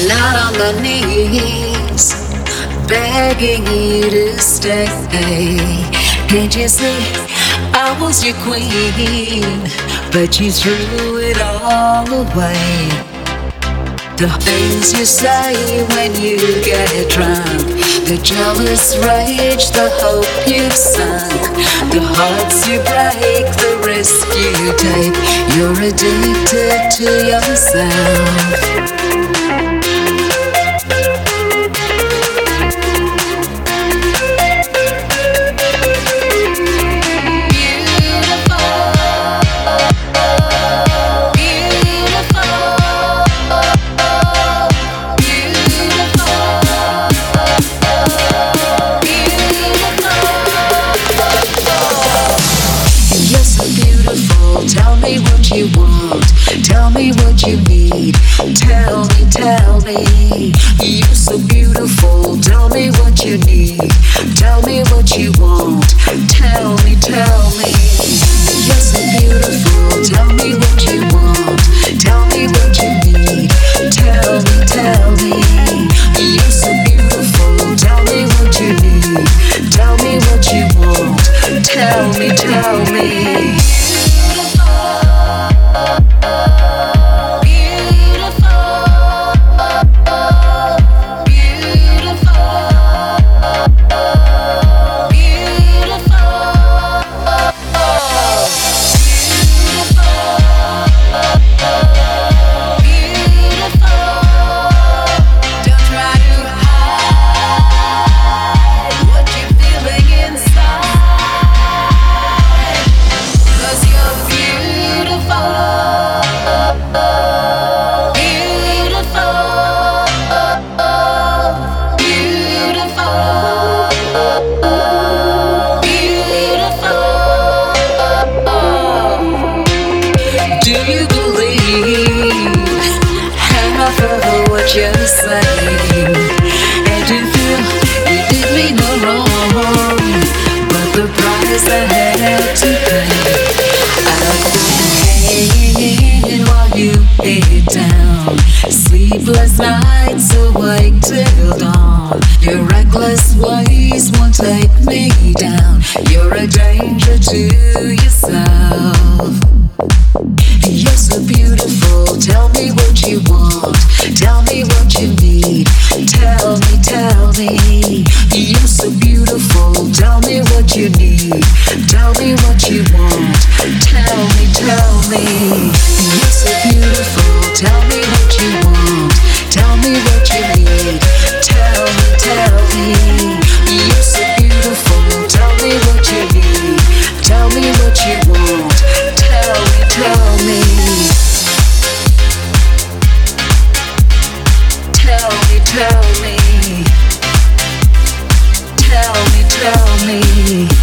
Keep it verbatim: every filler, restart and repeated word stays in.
not on my knees, begging you to stay. Can't you see I was your queen, but you threw it all away. The things you say when you get drunk, the jealous rage, the hope you've sunk, the hearts you break, the risk you take. You're addicted to yourself. Tell me what you want, tell me what you need. Tell me, tell me, you're so beautiful. Tell me what you need, tell me what you want. Tell me, tell me, you're so beautiful. Tell me what you want, tell me what you need. Tell me, tell me, you're so beautiful. Tell me what you need, tell me what you want. Tell me, tell me. What you're saying, and you feel you did me no wrong, but the price I had to pay, I've been hanging while you hit down. Sleepless nights awake till dawn. Your reckless ways won't take me down. You're a danger to yourself. You're so beautiful. Tell me what you want, tell me what you need. Tell me, tell me, you're so beautiful. Tell me what you need, tell me what you want. Tell me, tell me, you're so beautiful. Tell me what you want, tell me what you need. Tell me, tell me, you're so beautiful. Tell me what you need, tell me what you want. Tell me, tell me. Tell me, tell me, tell me, tell me.